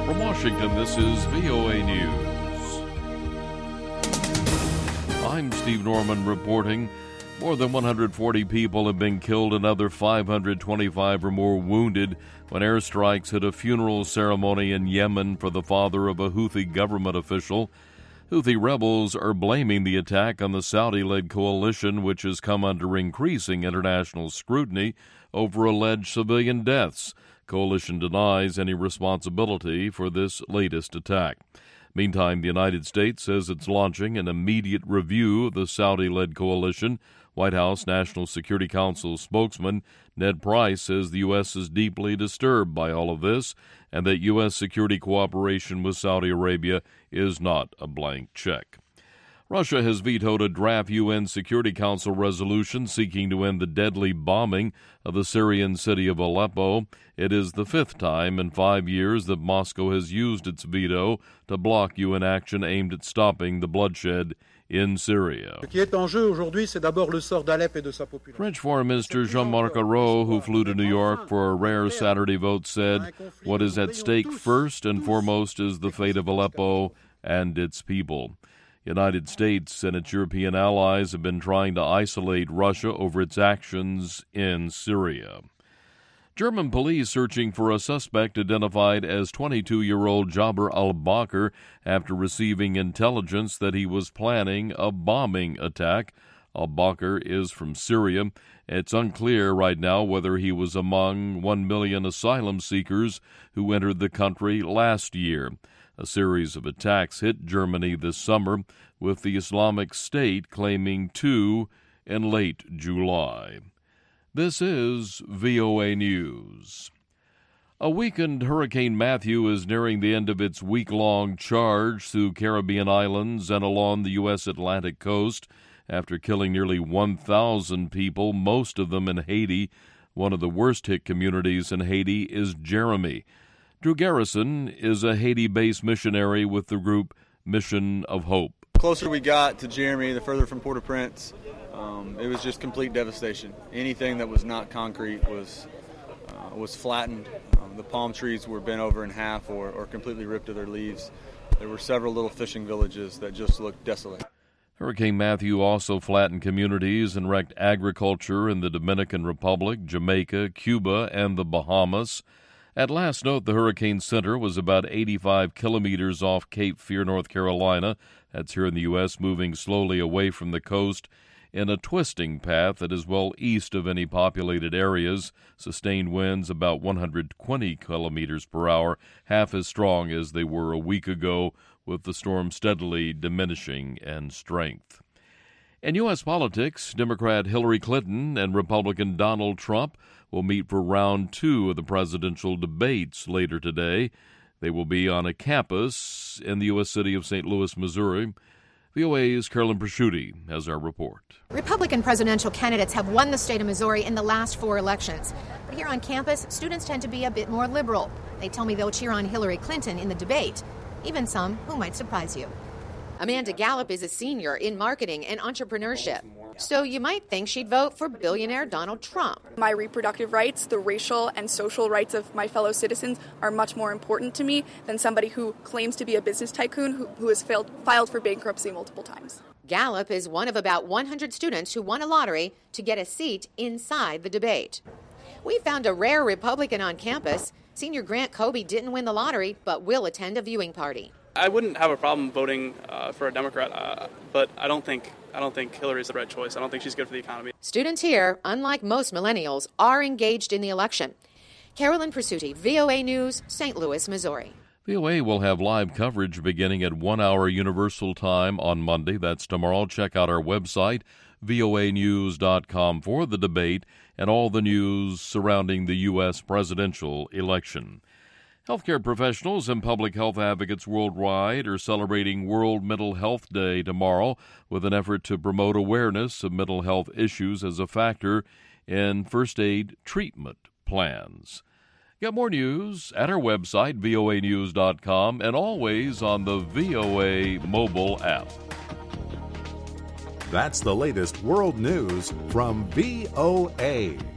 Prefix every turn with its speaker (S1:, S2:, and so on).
S1: From Washington, this is VOA News. I'm Steve Norman reporting. More than 140 people have been killed and another 525 or more wounded when airstrikes hit a funeral ceremony in Yemen for the father of a Houthi government official. Houthi rebels are blaming the attack on the Saudi-led coalition, which has come under increasing international scrutiny over alleged civilian deaths. Coalition denies any responsibility for this latest attack. Meantime, the United States says it's launching an immediate review of the Saudi-led coalition. White House National Security Council spokesman Ned Price says the U.S. is deeply disturbed by all of this and that U.S. security cooperation with Saudi Arabia is not a blank check. Russia has vetoed a draft UN Security Council resolution seeking to end the deadly bombing of the Syrian city of Aleppo. It is the fifth time in 5 years that Moscow has used its veto to block UN action aimed at stopping the bloodshed in Syria. French Foreign Minister Jean-Marc Ayrault, who flew to New York for a rare Saturday vote, said, "What is at stake first and foremost is the fate of Aleppo and its people." United States and its European allies have been trying to isolate Russia over its actions in Syria. German police searching for a suspect identified as 22-year-old Jaber al-Bakr after receiving intelligence that he was planning a bombing attack. Al-Bakr is from Syria. It's unclear right now whether he was among 1 million asylum seekers who entered the country last year. A series of attacks hit Germany this summer, with the Islamic State claiming 2 in late July. This is VOA News. A weakened Hurricane Matthew is nearing the end of its week-long charge through Caribbean islands and along the U.S. Atlantic coast after killing nearly 1,000 people, most of them in Haiti. One of the worst-hit communities in Haiti is Jeremy. Drew Garrison is a Haiti-based missionary with the group Mission of Hope.
S2: The closer we got to Jeremy, the further from Port-au-Prince, it was just complete devastation. Anything that was not concrete was flattened. The palm trees were bent over in half or completely ripped of their leaves. There were several little fishing villages that just looked desolate.
S1: Hurricane Matthew also flattened communities and wrecked agriculture in the Dominican Republic, Jamaica, Cuba, and the Bahamas. At last note, the Hurricane Center was about 85 kilometers off Cape Fear, North Carolina. That's here in the U.S., moving slowly away from the coast in a twisting path that is well east of any populated areas. Sustained winds about 120 kilometers per hour, half as strong as they were a week ago, with the storm steadily diminishing in strength. In U.S. politics, Democrat Hillary Clinton and Republican Donald Trump will meet for round 2 of the presidential debates later today. They will be on a campus in the U.S. city of St. Louis, Missouri. VOA's Carolyn Prosciutti has our report.
S3: Republican presidential candidates have won the state of Missouri in the last 4 elections. But here on campus, students tend to be a bit more liberal. They tell me they'll cheer on Hillary Clinton in the debate, even some who might surprise you. Amanda Gallup is a senior in marketing and entrepreneurship. So you might think she'd vote for billionaire Donald Trump.
S4: My reproductive rights, the racial and social rights of my fellow citizens are much more important to me than somebody who claims to be a business tycoon who has filed for bankruptcy multiple times.
S3: Gallup is one of about 100 students who won a lottery to get a seat inside the debate. We found a rare Republican on campus. Senior Grant Kobe didn't win the lottery, but will attend a viewing party.
S5: I wouldn't have a problem voting for a Democrat, but I don't think Hillary's the right choice. I don't think she's good for the economy.
S3: Students here, unlike most millennials, are engaged in the election. Carolyn Prosciutti, VOA News, St. Louis, Missouri.
S1: VOA will have live coverage beginning at 1 hour Universal Time on Monday. That's tomorrow. Check out our website, voanews.com, for the debate and all the news surrounding the U.S. presidential election. Healthcare professionals and public health advocates worldwide are celebrating World Mental Health Day tomorrow with an effort to promote awareness of mental health issues as a factor in first aid treatment plans. Get more news at our website, voanews.com, and always on the VOA mobile app.
S6: That's the latest world news from VOA.